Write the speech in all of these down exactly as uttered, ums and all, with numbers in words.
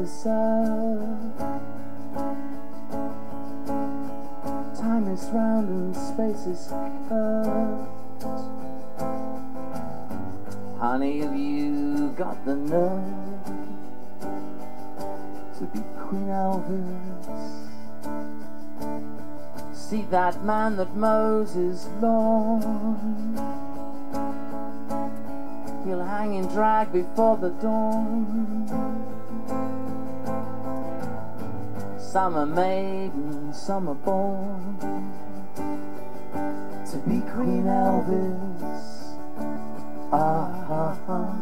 deserve. Time is round and space is curved. Honey, have you got the nerve to be Queen Elvis? See that man that mows his lawn, he'll hang in drag before the dawn. Some are made and some are born to be Queen Elvis. Ah, ah, ah.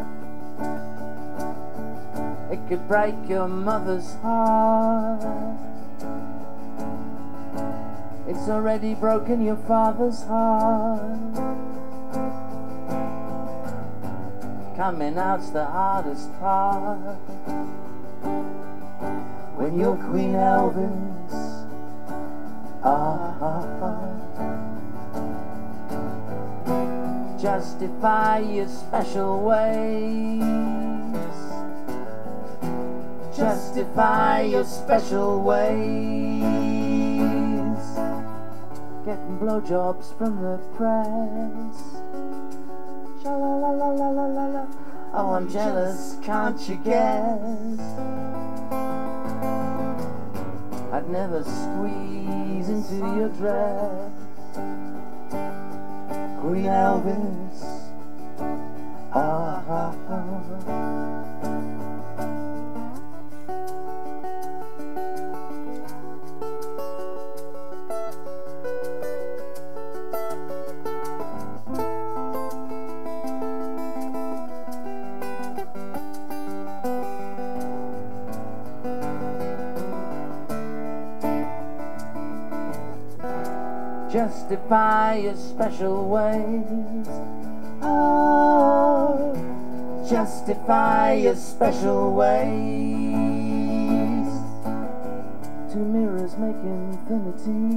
It could break your mother's heart. It's already broken your father's heart. Coming out's the hardest part. When you're Queen Elvis, ah, ah, ah. Justify your special ways. Justify your special ways. Getting blowjobs from the press. Sha-la-la-la-la-la-la. Oh, I'm jealous, can't you guess? I'd never squeeze into your dress. Queen Elvis, ah, ah, ah. Justify your special ways. Oh, justify your special ways. Two mirrors make infinity.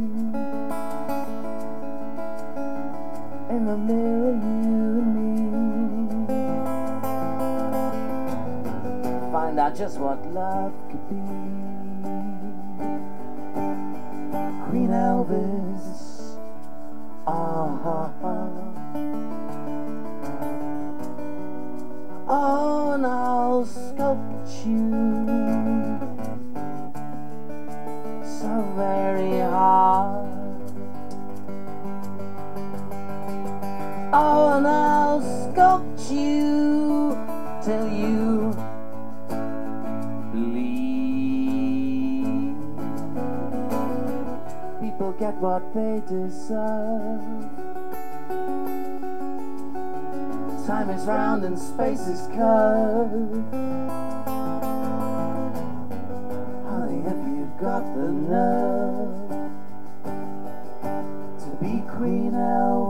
In the mirror, you and me. Find out just what love could be. Queen Elvis, ah, ah, ah. Oh, and I'll sculpt you so very hard. Oh, and I'll sculpt you till you bleed. People get what they deserve. Time is round and space is curved. Honey, have you got the nerve to be Queen Elvis?